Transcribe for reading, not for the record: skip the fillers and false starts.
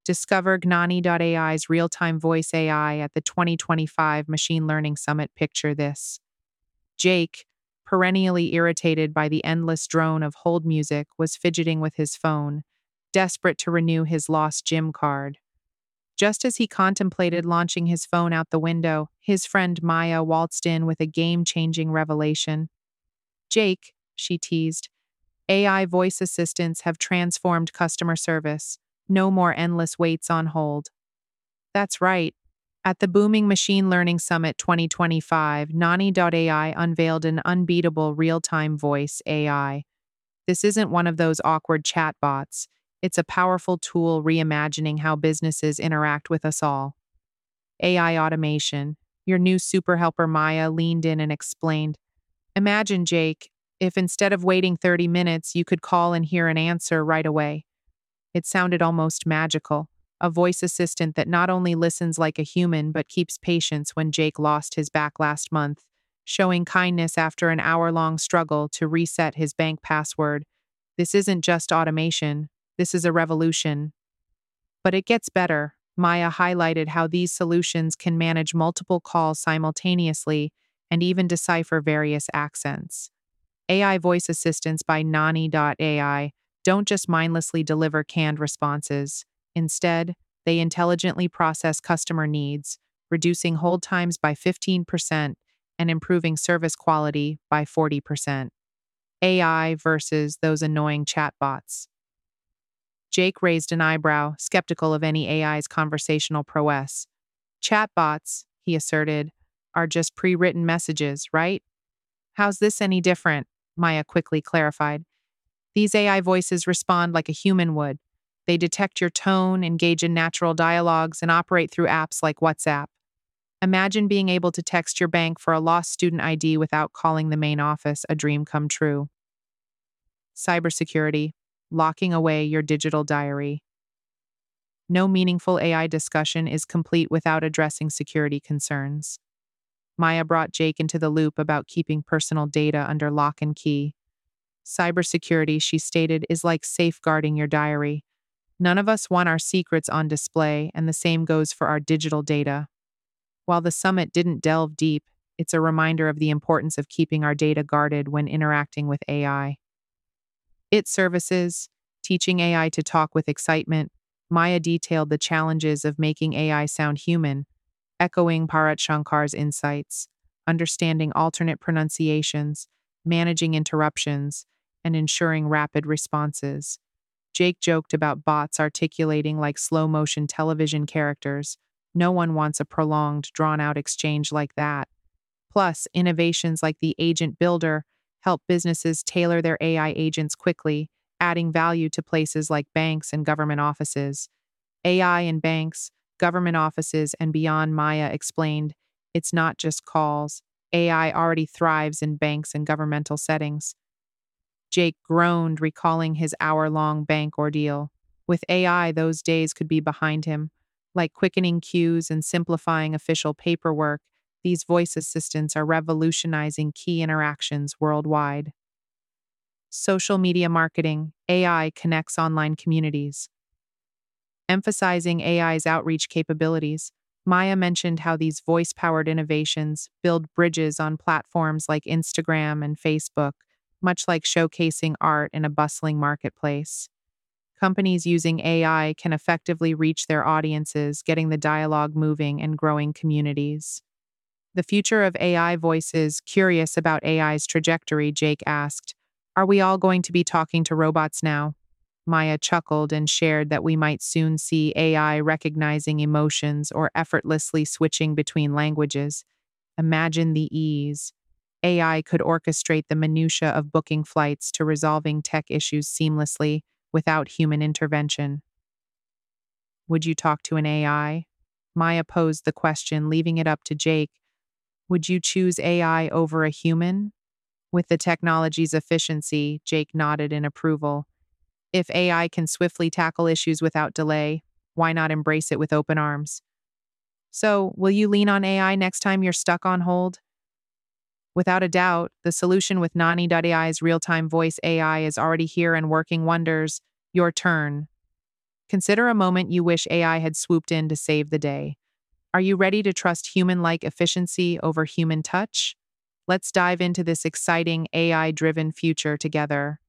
Discover Gnani.ai's real-time voice AI at the 2025 Machine Learning Summit. Picture this. Jake, perennially irritated by the endless drone of hold music, was fidgeting with his phone, desperate to renew his lost gym card. Just as he contemplated launching his phone out the window, his friend Maya waltzed in with a game-changing revelation. Jake, she teased, AI voice assistants have transformed customer service. No more endless waits on hold. That's right. At the booming Machine Learning Summit 2025, Nani.ai unveiled an unbeatable real-time voice AI. This isn't one of those awkward chatbots. It's a powerful tool reimagining how businesses interact with us all. AI automation. Your new super helper Maya leaned in and explained, imagine, Jake, if instead of waiting 30 minutes, you could call and hear an answer right away. It sounded almost magical, a voice assistant that not only listens like a human but keeps patience when Jake lost his back last month, showing kindness after an hour-long struggle to reset his bank password. This isn't just automation, this is a revolution. But it gets better. Maya highlighted how these solutions can manage multiple calls simultaneously and even decipher various accents. AI voice assistants by Nani.ai don't just mindlessly deliver canned responses. Instead, they intelligently process customer needs, reducing hold times by 15% and improving service quality by 40%. AI versus those annoying chatbots. Jake raised an eyebrow, skeptical of any AI's conversational prowess. Chatbots, he asserted, are just pre-written messages, right? How's this any different? Maya quickly clarified. These AI voices respond like a human would. They detect your tone, engage in natural dialogues, and operate through apps like WhatsApp. Imagine being able to text your bank for a lost student ID without calling the main office, a dream come true. Cybersecurity, locking away your digital diary. No meaningful AI discussion is complete without addressing security concerns. Maya brought Jake into the loop about keeping personal data under lock and key. Cybersecurity, she stated, is like safeguarding your diary. None of us want our secrets on display, and the same goes for our digital data. While the summit didn't delve deep, it's a reminder of the importance of keeping our data guarded when interacting with AI. It services, teaching AI to talk with excitement. Maya detailed the challenges of making AI sound human, echoing Bharat Shankar's insights, understanding alternate pronunciations, managing interruptions, and ensuring rapid responses. Jake joked about bots articulating like slow-motion television characters. No one wants a prolonged, drawn-out exchange like that. Plus, innovations like the Agent Builder help businesses tailor their AI agents quickly, adding value to places like banks and government offices. AI in banks, government offices, and beyond, Maya explained, it's not just calls. AI already thrives in banks and governmental settings. Jake groaned, recalling his hour-long bank ordeal. With AI, those days could be behind him. Like quickening queues and simplifying official paperwork, these voice assistants are revolutionizing key interactions worldwide. Social media marketing, AI connects online communities. Emphasizing AI's outreach capabilities, Maya mentioned how these voice-powered innovations build bridges on platforms like Instagram and Facebook, much like showcasing art in a bustling marketplace. Companies using AI can effectively reach their audiences, getting the dialogue moving and growing communities. The future of AI voices. Curious about AI's trajectory, Jake asked, are we all going to be talking to robots now? Maya chuckled and shared that we might soon see AI recognizing emotions or effortlessly switching between languages. Imagine the ease. AI could orchestrate the minutiae of booking flights to resolving tech issues seamlessly without human intervention. Would you talk to an AI? Maya posed the question, leaving it up to Jake. Would you choose AI over a human? With the technology's efficiency, Jake nodded in approval. If AI can swiftly tackle issues without delay, why not embrace it with open arms? So, will you lean on AI next time you're stuck on hold? Without a doubt, the solution with Nani.ai's real-time voice AI is already here and working wonders. Your turn. Consider a moment you wish AI had swooped in to save the day. Are you ready to trust human like efficiency over human touch? Let's dive into this exciting AI driven future together.